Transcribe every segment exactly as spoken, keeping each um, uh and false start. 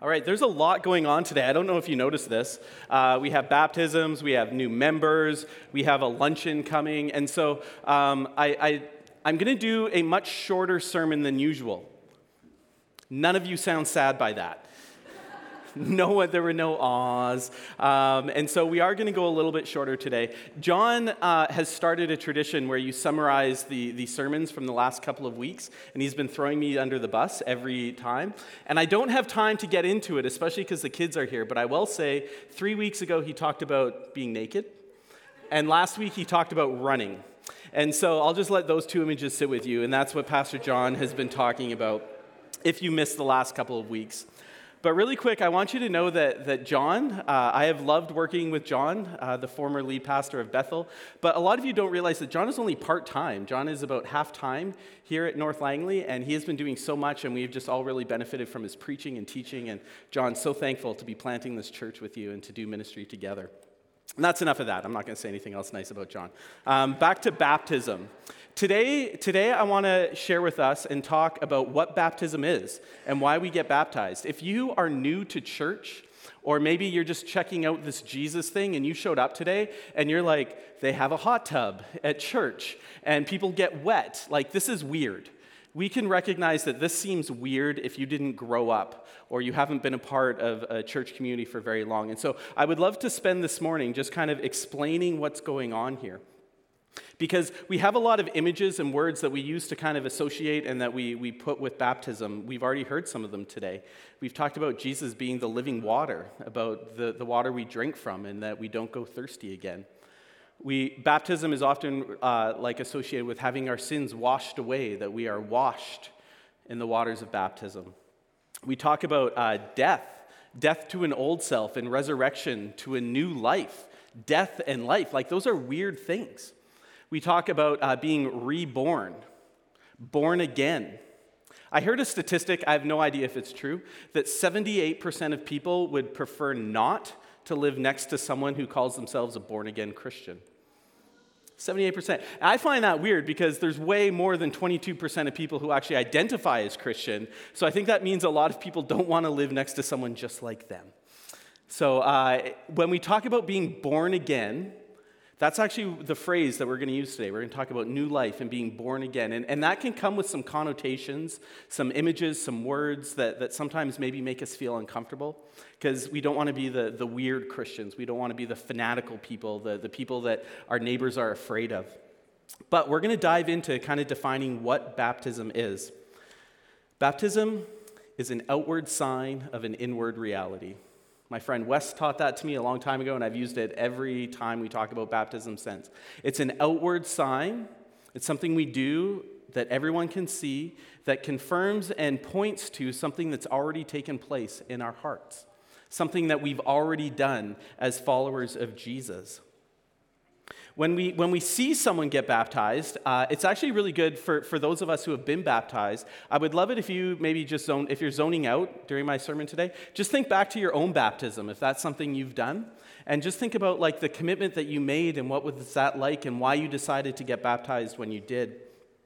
All right, there's a lot going on today. I don't know if you noticed this. Uh, we have baptisms, we have new members, we have a luncheon coming, and so um, I, I, I'm going to do a much shorter sermon than usual. None of you sound sad by that. No, there were no ahs. Um, and so we are going to go a little bit shorter today. John uh, has started a tradition where you summarize the, the sermons from the last couple of weeks, and he's been throwing me under the bus every time. And I don't have time to get into it, especially because the kids are here, but I will say three weeks ago he talked about being naked, and last week he talked about running. And so I'll just let those two images sit with you, and that's what Pastor John has been talking about if you missed the last couple of weeks. But really quick, I want you to know that, that John, uh, I have loved working with John, uh, the former lead pastor of Bethel, but a lot of you don't realize that John is only part-time. John is about half-time here at North Langley, and he has been doing so much, and we've just all really benefited from his preaching and teaching, and John's so thankful to be planting this church with you and to do ministry together. And that's enough of that. I'm not going to say anything else nice about John. Um, back to baptism. Today, today I want to share with us and talk about what baptism is and why we get baptized. If you are new to church, or maybe you're just checking out this Jesus thing and you showed up today and you're like, they have a hot tub at church and people get wet, like this is weird. We can recognize that this seems weird if you didn't grow up or you haven't been a part of a church community for very long. And so I would love to spend this morning just kind of explaining what's going on here. Because we have a lot of images and words that we use to kind of associate and that we, we put with baptism. We've already heard some of them today. We've talked about Jesus being the living water, about the, the water we drink from and that we don't go thirsty again. We Baptism is often uh, like associated with having our sins washed away, that we are washed in the waters of baptism. We talk about uh, death, death to an old self and resurrection to a new life, death and life. Like those are weird things. We talk about uh, being reborn, born again. I heard a statistic, I have no idea if it's true, that seventy-eight percent of people would prefer not to live next to someone who calls themselves a born-again Christian. seventy-eight percent. And I find that weird because there's way more than twenty-two percent of people who actually identify as Christian. So I think that means a lot of people don't want to live next to someone just like them. So uh, when we talk about being born again, that's actually the phrase that we're going to use today. We're going to talk about new life and being born again. And, and that can come with some connotations, some images, some words that, that sometimes maybe make us feel uncomfortable because we don't want to be the, the weird Christians. We don't want to be the fanatical people, the, the people that our neighbors are afraid of. But we're going to dive into kind of defining what baptism is. Baptism is an outward sign of an inward reality. My friend Wes taught that to me a long time ago, and I've used it every time we talk about baptism since. It's an outward sign. It's something we do that everyone can see that confirms and points to something that's already taken place in our hearts, something that we've already done as followers of Jesus. When we when we see someone get baptized, uh, it's actually really good for, for those of us who have been baptized. I would love it if you maybe just zone, if you're zoning out during my sermon today, just think back to your own baptism, if that's something you've done, and just think about like the commitment that you made and what was that like and why you decided to get baptized when you did.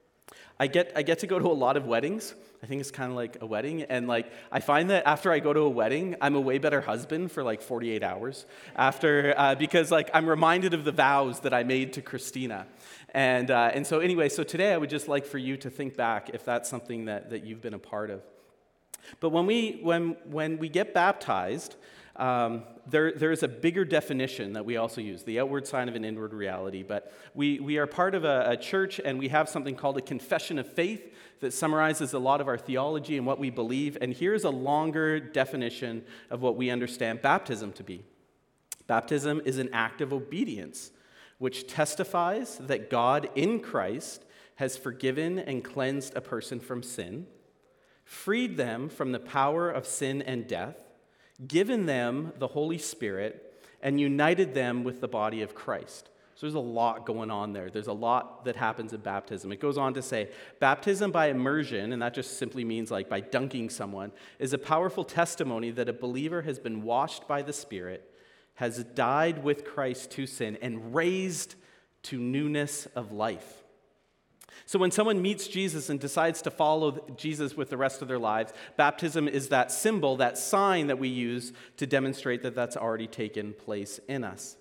I get I get to go to a lot of weddings. I think it's kind of like a wedding, and like I find that after I go to a wedding, I'm a way better husband for like forty-eight hours after uh, because like I'm reminded of the vows that I made to Christina, and uh, and so anyway, so today I would just like for you to think back if that's something that, that you've been a part of. But when we when when we get baptized, um, there there is a bigger definition that we also use, the outward sign of an inward reality. But we we are part of a, a church, and we have something called a confession of faith that summarizes a lot of our theology and what we believe. And here's a longer definition of what we understand baptism to be. Baptism is an act of obedience, which testifies that God in Christ has forgiven and cleansed a person from sin, freed them from the power of sin and death, given them the Holy Spirit, and united them with the body of Christ. So there's a lot going on there. There's a lot that happens in baptism. It goes on to say, baptism by immersion, and that just simply means like by dunking someone, is a powerful testimony that a believer has been washed by the Spirit, has died with Christ to sin, and raised to newness of life. So when someone meets Jesus and decides to follow Jesus with the rest of their lives, baptism is that symbol, that sign that we use to demonstrate that that's already taken place in us.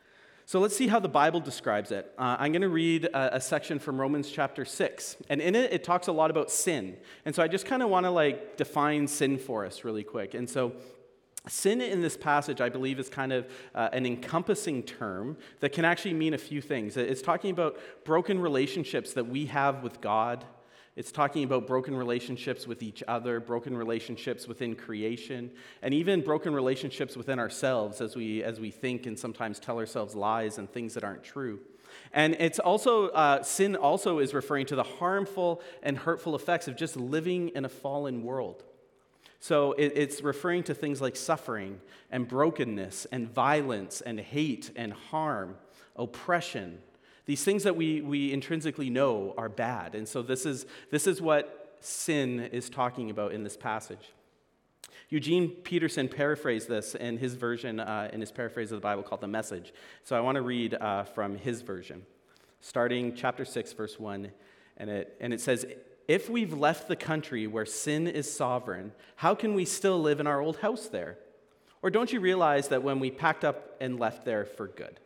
So let's see how the Bible describes it. Uh, I'm going to read a, a section from Romans chapter six, and in it, it talks a lot about sin. And so I just kind of want to like define sin for us really quick. And so sin in this passage, I believe, is kind of uh, an encompassing term that can actually mean a few things. It's talking about broken relationships that we have with God. It's talking about broken relationships with each other, broken relationships within creation, and even broken relationships within ourselves as we as we think and sometimes tell ourselves lies and things that aren't true. And it's also, uh, sin also is referring to the harmful and hurtful effects of just living in a fallen world. So it, it's referring to things like suffering and brokenness and violence and hate and harm, oppression. These things that we, we intrinsically know are bad. And so this is, this is what sin is talking about in this passage. Eugene Peterson paraphrased this in his version, uh, in his paraphrase of the Bible called The Message. So I want to read uh, from his version, starting chapter six, verse one. And it, and it says, "If we've left the country where sin is sovereign, how can we still live in our old house there? Or don't you realize that when we packed up and left there for good?"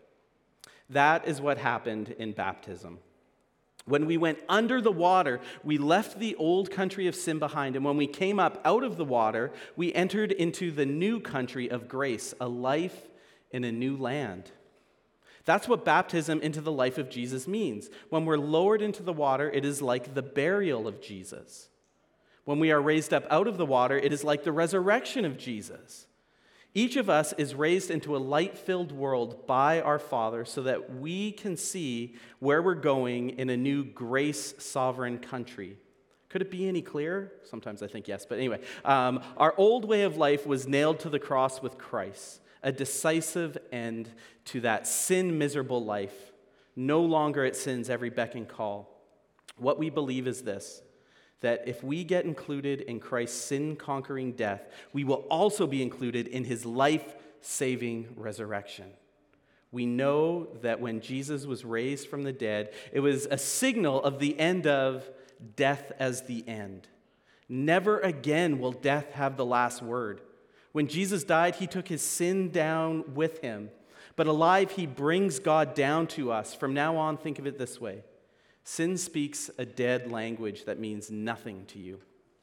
That is what happened in baptism. When we went under the water, we left the old country of sin behind, and when we came up out of the water, we entered into the new country of grace, a life in a new land. That's what baptism into the life of Jesus means. When we're lowered into the water, it is like the burial of Jesus. When we are raised up out of the water, it is like the resurrection of Jesus. Each of us is raised into a light-filled world by our Father so that we can see where we're going in a new grace-sovereign country. Could it be any clearer? Sometimes I think yes, but anyway. Um, our old way of life was nailed to the cross with Christ, a decisive end to that sin-miserable life. No longer at sin's every beck and call. What we believe is this: that if we get included in Christ's sin-conquering death, we will also be included in his life-saving resurrection. We know that when Jesus was raised from the dead, it was a signal of the end of death as the end. Never again will death have the last word. When Jesus died, he took his sin down with him. But alive, he brings God down to us. From now on, think of it this way: sin speaks a dead language that means nothing to you.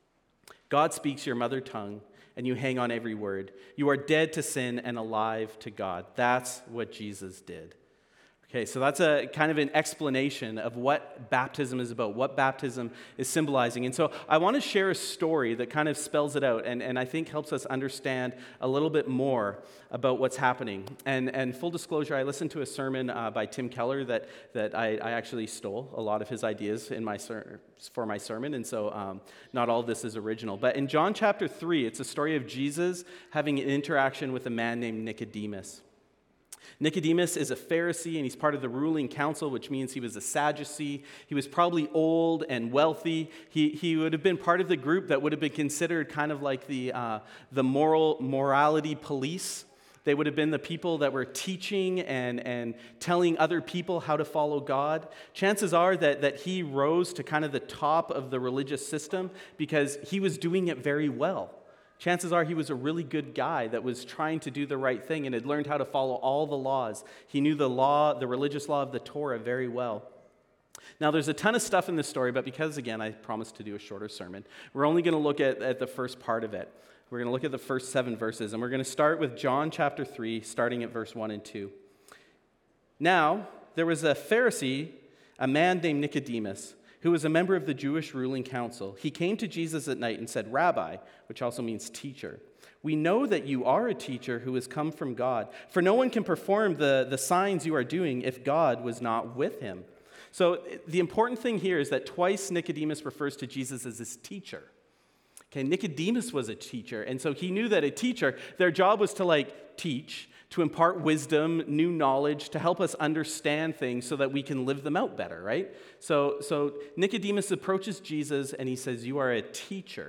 God speaks your mother tongue, and you hang on every word. You are dead to sin and alive to God. That's what Jesus did. Okay, so that's a kind of an explanation of what baptism is about, what baptism is symbolizing. And so I want to share a story that kind of spells it out and, and I think helps us understand a little bit more about what's happening. And, and full disclosure, I listened to a sermon uh, by Tim Keller that, that I, I actually stole a lot of his ideas in my ser- for my sermon, and so um, not all of this is original. But in John chapter three, it's a story of Jesus having an interaction with a man named Nicodemus. Nicodemus is a Pharisee, and he's part of the ruling council, which means he was a Sadducee. He was probably old and wealthy. He, he would have been part of the group that would have been considered kind of like the, uh, the moral morality police. They would have been the people that were teaching and, and telling other people how to follow God. Chances are that, that he rose to kind of the top of the religious system because he was doing it very well. Chances are he was a really good guy that was trying to do the right thing and had learned how to follow all the laws. He knew the law, the religious law of the Torah very well. Now, there's a ton of stuff in this story, but because, again, I promised to do a shorter sermon, we're only going to look at, at the first part of it. We're going to look at the first seven verses, and we're going to start with John chapter three, starting at verse one and two. Now, there was a Pharisee, a man named Nicodemus, who was a member of the Jewish ruling council. He came to Jesus at night and said, "Rabbi," which also means teacher, "we know that you are a teacher who has come from God, for no one can perform the, the signs you are doing if God was not with him." So the important thing here is that twice Nicodemus refers to Jesus as his teacher. Okay, Nicodemus was a teacher, and so he knew that a teacher, their job was to like teach, to impart wisdom, new knowledge, to help us understand things so that we can live them out better, right? So, so Nicodemus approaches Jesus and he says, "You are a teacher.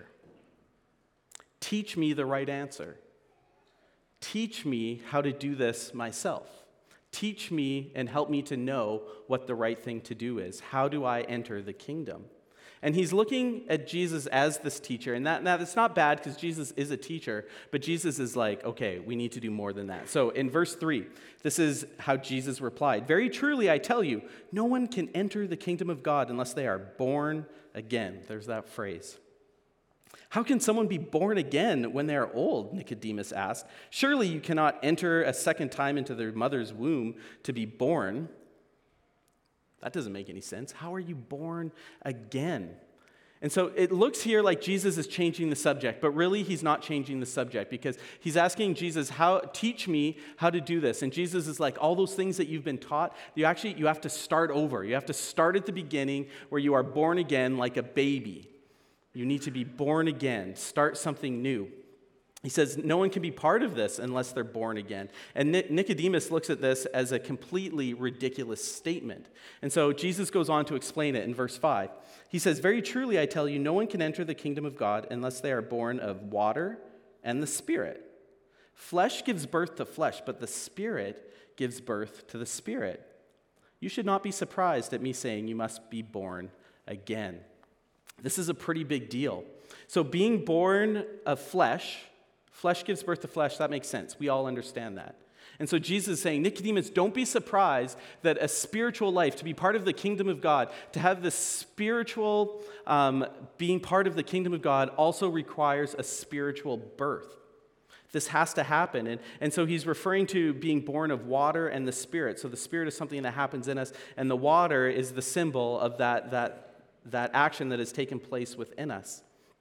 Teach me the right answer. Teach me how to do this myself. Teach me and help me to know what the right thing to do is. How do I enter the kingdom? And he's looking at Jesus as this teacher. And that, now, that's not bad because Jesus is a teacher. But Jesus is like, okay, we need to do more than that. So in verse three, this is how Jesus replied. Very truly, I tell you, no one can enter the kingdom of God unless they are born again. There's that phrase. How can someone be born again when they are old? Nicodemus asked. Surely you cannot enter a second time into their mother's womb to be born. That doesn't make any sense. How are you born again? And so it looks here like Jesus is changing the subject, but really he's not changing the subject because he's asking Jesus, "How teach me how to do this?" And Jesus is like, all those things that you've been taught, you actually you have to start over. You have to start at the beginning where you are born again like a baby. You need to be born again, start something new. He says no one can be part of this unless they're born again. And Nicodemus looks at this as a completely ridiculous statement. And so Jesus goes on to explain it in verse five. He says, very truly I tell you, no one can enter the kingdom of God unless they are born of water and the Spirit. Flesh gives birth to flesh, but the Spirit gives birth to the Spirit. You should not be surprised at me saying you must be born again. This is a pretty big deal. So being born of flesh, flesh gives birth to flesh, that makes sense. We all understand that. And so Jesus is saying, Nicodemus, don't be surprised that a spiritual life, to be part of the kingdom of God, to have the spiritual um, being part of the kingdom of God also requires a spiritual birth. This has to happen. And, and so he's referring to being born of water and the Spirit. So the Spirit is something that happens in us, and the water is the symbol of that, that, that action that has taken place within us.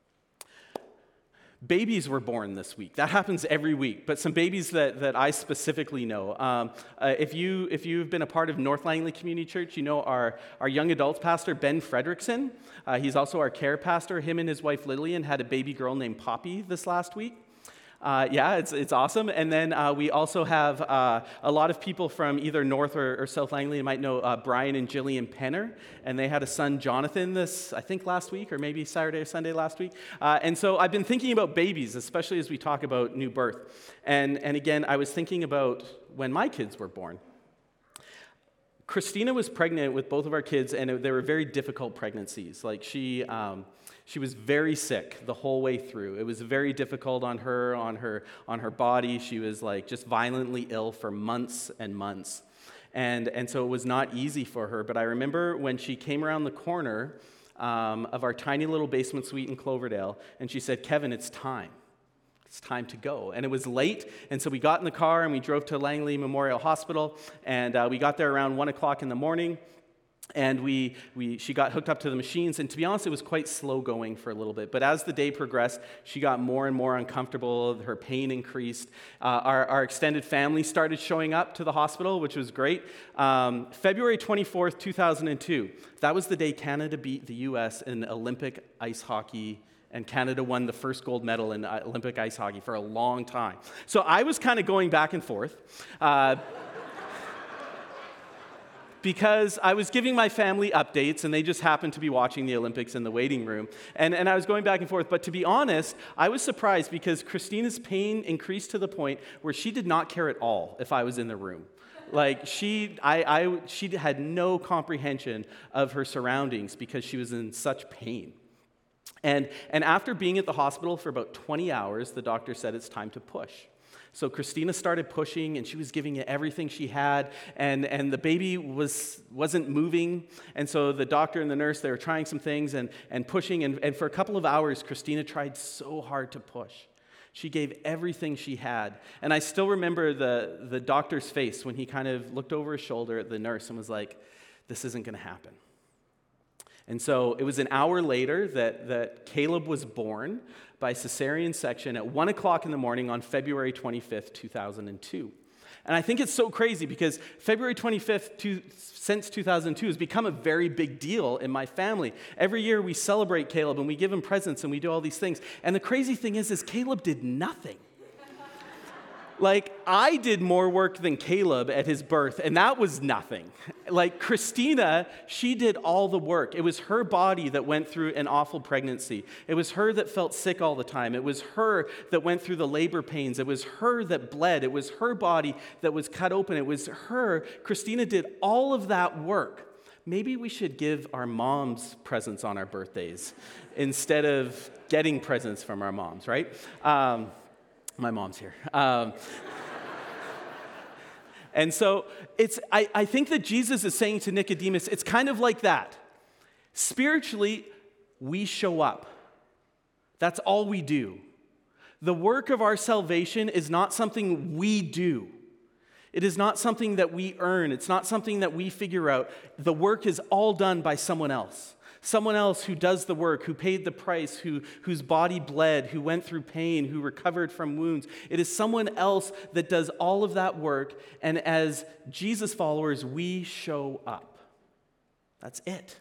Babies were born this week. That happens every week, but some babies that, that I specifically know. Um, uh, if, you, if you've been a part of North Langley Community Church, you know our, our young adults pastor, Ben Fredrickson. Uh, he's also our care pastor. Him and his wife Lillian had a baby girl named Poppy this last week. Uh, yeah, it's it's awesome. And then uh, we also have uh, a lot of people from either North or, or South Langley. You might know uh, Brian and Jillian Penner, and they had a son, Jonathan, this, I think, last week, or maybe Saturday or Sunday last week. Uh, and so I've been thinking about babies, especially as we talk about new birth. And, and again, I was thinking about when my kids were born. Christina was pregnant with both of our kids, and it, they were very difficult pregnancies. Like, she... Um, She was very sick the whole way through. It was very difficult on her, on her, on her body. She was like just violently ill for months and months. And, and so it was not easy for her. But I remember when she came around the corner um, of our tiny little basement suite in Cloverdale, and she said, Kevin, it's time. It's time to go. And it was late, and so we got in the car and we drove to Langley Memorial Hospital, and uh, we got there around one o'clock in the morning. And we, we, she got hooked up to the machines, and to be honest, it was quite slow going for a little bit. But as the day progressed, she got more and more uncomfortable. Her pain increased. Uh, our, our extended family started showing up to the hospital, which was great. Um, February twenty-fourth, two thousand two, that was the day Canada beat the U S in Olympic ice hockey, and Canada won the first gold medal in Olympic ice hockey for a long time. So I was kind of going back and forth. Uh, Because I was giving my family updates, and they just happened to be watching the Olympics in the waiting room. And, and I was going back and forth. But to be honest, I was surprised because Christina's pain increased to the point where she did not care at all if I was in the room. Like, she, I, I, she had no comprehension of her surroundings because she was in such pain. And, and after being at the hospital for about twenty hours, the doctor said it's time to push. So Christina started pushing, and she was giving it everything she had, and, and the baby was, wasn't moving. And so the doctor and the nurse, they were trying some things and, and pushing, and, and for a couple of hours, Christina tried so hard to push. She gave everything she had. And I still remember the, the doctor's face when he kind of looked over his shoulder at the nurse and was like, this isn't going to happen. And so it was an hour later that, that Caleb was born by cesarean section at one o'clock in the morning on February twenty-fifth, two thousand two. And I think it's so crazy because February twenty-fifth, two, since two thousand two, has become a very big deal in my family. Every year we celebrate Caleb and we give him presents and we do all these things. And the crazy thing is, is Caleb did nothing. Like, I did more work than Caleb at his birth, and that was nothing. Like, Christina, she did all the work. It was her body that went through an awful pregnancy. It was her that felt sick all the time. It was her that went through the labor pains. It was her that bled. It was her body that was cut open. It was her. Christina did all of that work. Maybe we should give our moms presents on our birthdays instead of getting presents from our moms, right? Um, My mom's here. Um, and so it's. I, I think that Jesus is saying to Nicodemus, it's kind of like that. Spiritually, we show up. That's all we do. The work of our salvation is not something we do. It is not something that we earn. It's not something that we figure out. The work is all done by someone else. Someone else who does the work, who paid the price, who, whose body bled, who went through pain, who recovered from wounds. It is someone else that does all of that work, and as Jesus followers, we show up. That's it.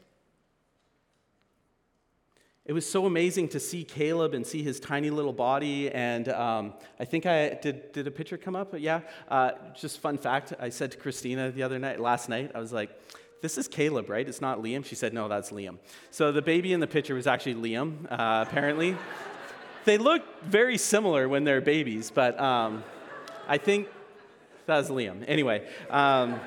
It was so amazing to see Caleb and see his tiny little body, and um, I think I, did Did a picture come up? Yeah. Uh, just fun fact, I said to Christina the other night, last night, I was like, this is Caleb, right? It's not Liam. She said, no, that's Liam. So the baby in the picture was actually Liam, uh, apparently. They look very similar when they're babies, but um, I think that was Liam. Anyway, um,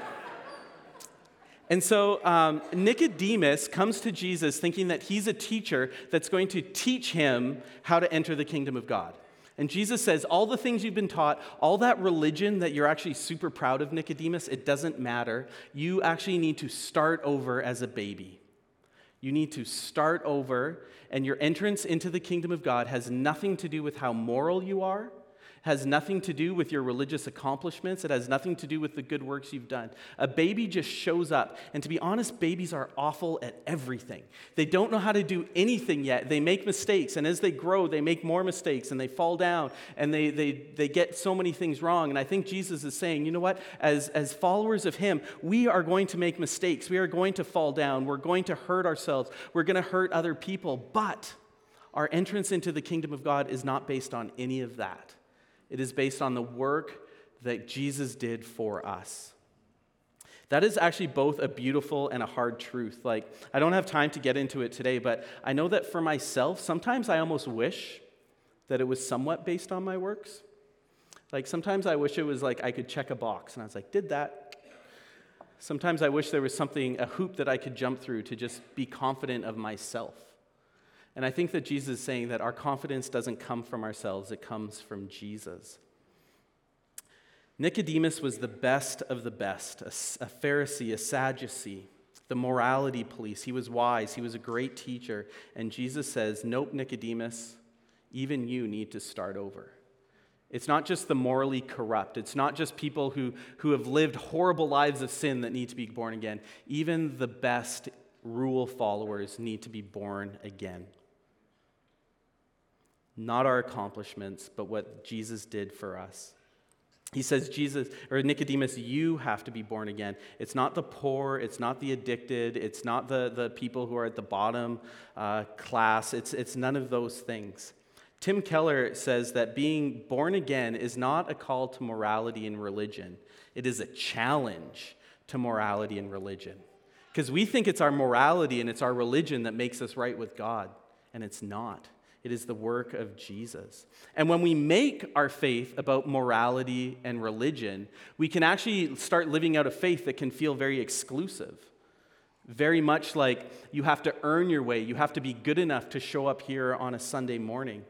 and so um, Nicodemus comes to Jesus thinking that he's a teacher that's going to teach him how to enter the kingdom of God. And Jesus says, all the things you've been taught, all that religion that you're actually super proud of, Nicodemus, it doesn't matter. You actually need to start over as a baby. You need to start over, and your entrance into the kingdom of God has nothing to do with how moral you are, has nothing to do with your religious accomplishments. It has nothing to do with the good works you've done. A baby just shows up. And to be honest, babies are awful at everything. They don't know how to do anything yet. They make mistakes. And as they grow, they make more mistakes. And they fall down. And they, they, they get so many things wrong. And I think Jesus is saying, you know what? As, as followers of him, we are going to make mistakes. We are going to fall down. We're going to hurt ourselves. We're going to hurt other people. But our entrance into the kingdom of God is not based on any of that. It is based on the work that Jesus did for us. That is actually both a beautiful and a hard truth. Like, I don't have time to get into it today, but I know that for myself, sometimes I almost wish that it was somewhat based on my works. Like, sometimes I wish it was like I could check a box, and I was like, did that. Sometimes I wish there was something, a hoop that I could jump through to just be confident of myself. And I think that Jesus is saying that our confidence doesn't come from ourselves, it comes from Jesus. Nicodemus was the best of the best, a, a Pharisee, a Sadducee, the morality police. He was wise, he was a great teacher. And Jesus says, nope, Nicodemus, even you need to start over. It's not just the morally corrupt. It's not just people who, who have lived horrible lives of sin that need to be born again. Even the best rule followers need to be born again. Not our accomplishments, but what Jesus did for us. He says, Jesus, or Nicodemus, you have to be born again. It's not the poor, it's not the addicted, it's not the, the people who are at the bottom uh, class. It's, it's none of those things. Tim Keller says that being born again is not a call to morality and religion. It is a challenge to morality and religion. Because we think it's our morality and it's our religion that makes us right with God, and it's not. It is the work of Jesus. And when we make our faith about morality and religion, we can actually start living out a faith that can feel very exclusive. Very much like you have to earn your way. You have to be good enough to show up here on a Sunday morning.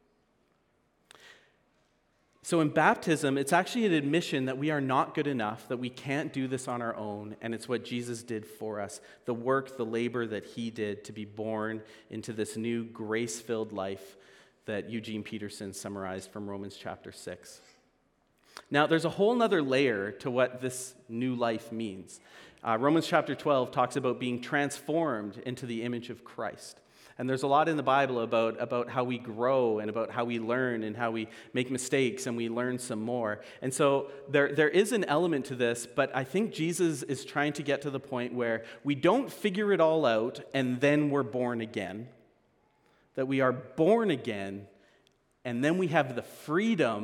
So in baptism, it's actually an admission that we are not good enough, that we can't do this on our own, and it's what Jesus did for us, the work, the labor that he did to be born into this new grace-filled life that Eugene Peterson summarized from Romans chapter six. Now, there's a whole other layer to what this new life means. Uh, Romans chapter twelve talks about being transformed into the image of Christ. And there's a lot in the Bible about, about how we grow and about how we learn and how we make mistakes and we learn some more. And so there, there is an element to this, but I think Jesus is trying to get to the point where we don't figure it all out and then we're born again. That we are born again and then we have the freedom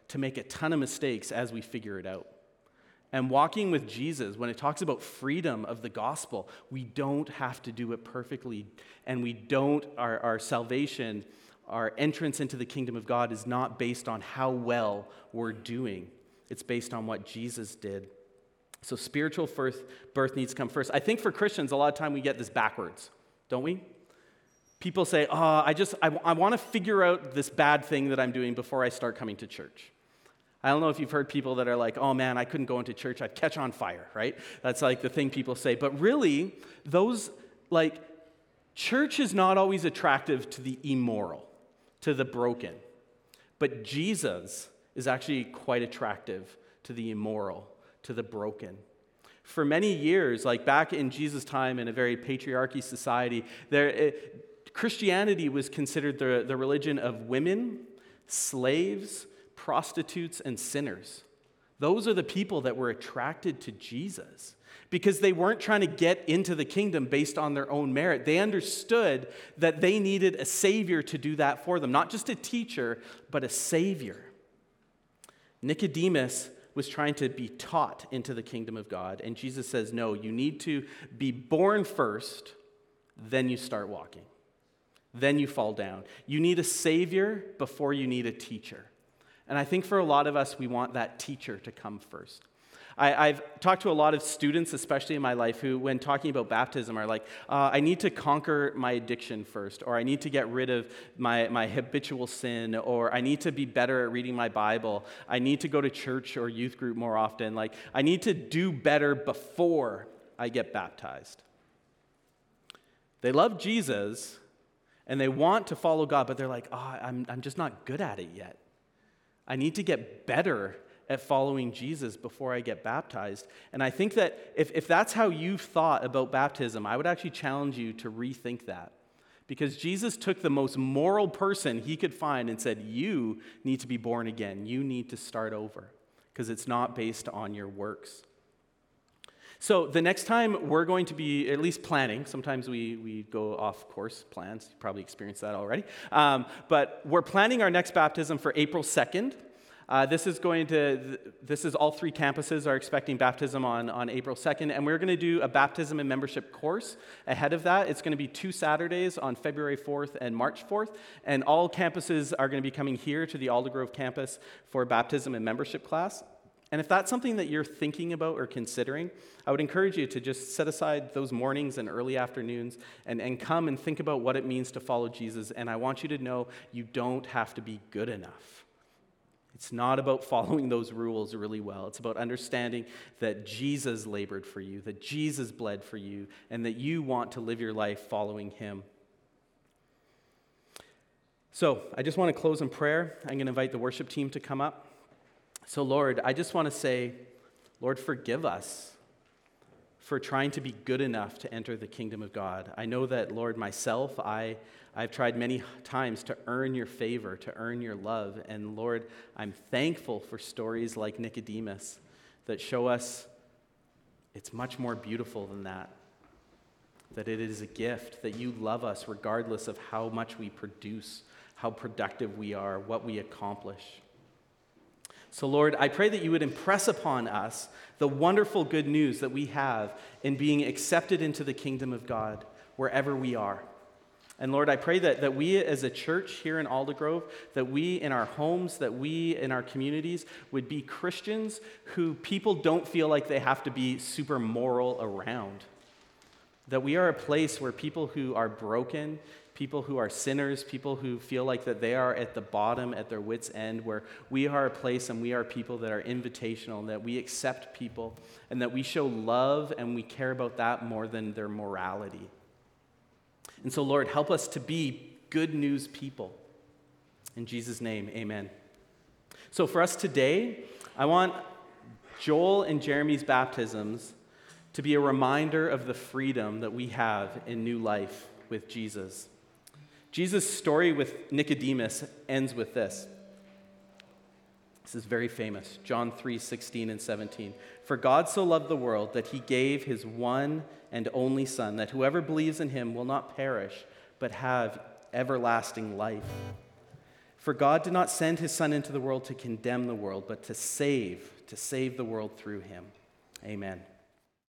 to make a ton of mistakes as we figure it out. And walking with Jesus, when it talks about freedom of the gospel, we don't have to do it perfectly. And we don't, our, our salvation, our entrance into the kingdom of God is not based on how well we're doing. It's based on what Jesus did. So spiritual first, birth needs to come first. I think for Christians, a lot of time we get this backwards, don't we? People say, oh, I just, I, I want to figure out this bad thing that I'm doing before I start coming to church. I don't know if you've heard people that are like, oh man, I couldn't go into church, I'd catch on fire, right? That's like the thing people say. But really, those, like, church is not always attractive to the immoral, to the broken. But Jesus is actually quite attractive to the immoral, to the broken. For many years, like back in Jesus' time in a very patriarchy society, there, it, Christianity was considered the, the religion of women, slaves, prostitutes, and sinners. Those are the people that were attracted to Jesus because they weren't trying to get into the kingdom based on their own merit. They understood that they needed a savior to do that for them, not just a teacher, but a savior. Nicodemus was trying to be taught into the kingdom of God, and Jesus says, no, you need to be born first, then you start walking. Then you fall down. You need a savior before you need a teacher. And I think for a lot of us, we want that teacher to come first. I, I've talked to a lot of students, especially in my life, who, when talking about baptism, are like, uh, I need to conquer my addiction first, or I need to get rid of my, my habitual sin, or I need to be better at reading my Bible. I need to go to church or youth group more often. Like, I need to do better before I get baptized. They love Jesus, and they want to follow God, but they're like, oh, I'm, I'm just not good at it yet. I need to get better at following Jesus before I get baptized. And I think that if, if that's how you've thought about baptism, I would actually challenge you to rethink that. Because Jesus took the most moral person he could find and said, you need to be born again. You need to start over. Because it's not based on your works. So the next time we're going to be at least planning, sometimes we, we go off course plans, you probably experienced that already, um, but we're planning our next baptism for April second. Uh, this is going to, this is all three campuses are expecting baptism on, on April second, and we're going to do a baptism and membership course ahead of that. It's going to be two Saturdays on February fourth and March fourth, and all campuses are going to be coming here to the Aldergrove campus for baptism and membership class. And if that's something that you're thinking about or considering, I would encourage you to just set aside those mornings and early afternoons and, and come and think about what it means to follow Jesus. And I want you to know you don't have to be good enough. It's not about following those rules really well. It's about understanding that Jesus labored for you, that Jesus bled for you, and that you want to live your life following him. So I just want to close in prayer. I'm going to invite the worship team to come up. So, Lord, I just want to say, Lord, forgive us for trying to be good enough to enter the kingdom of God. I know that, Lord, myself, I, I've tried many times to earn your favor, to earn your love. And, Lord, I'm thankful for stories like Nicodemus that show us it's much more beautiful than that, that it is a gift, that you love us regardless of how much we produce, how productive we are, what we accomplish. So, Lord, I pray that you would impress upon us the wonderful good news that we have in being accepted into the kingdom of God wherever we are. And, Lord, I pray that, that we as a church here in Aldergrove, that we in our homes, that we in our communities would be Christians who people don't feel like they have to be super moral around. That we are a place where people who are broken, people who are sinners, people who feel like that they are at the bottom, at their wits' end, where we are a place and we are people that are invitational, and that we accept people, and that we show love and we care about that more than their morality. And so, Lord, help us to be good news people. In Jesus' name, amen. So for us today, I want Joel and Jeremy's baptisms to be a reminder of the freedom that we have in new life with Jesus. Jesus' story with Nicodemus ends with this. This is very famous. John three, sixteen and seventeen. For God so loved the world that he gave his one and only Son, that whoever believes in him will not perish, but have everlasting life. For God did not send his Son into the world to condemn the world, but to save, to save the world through him. Amen.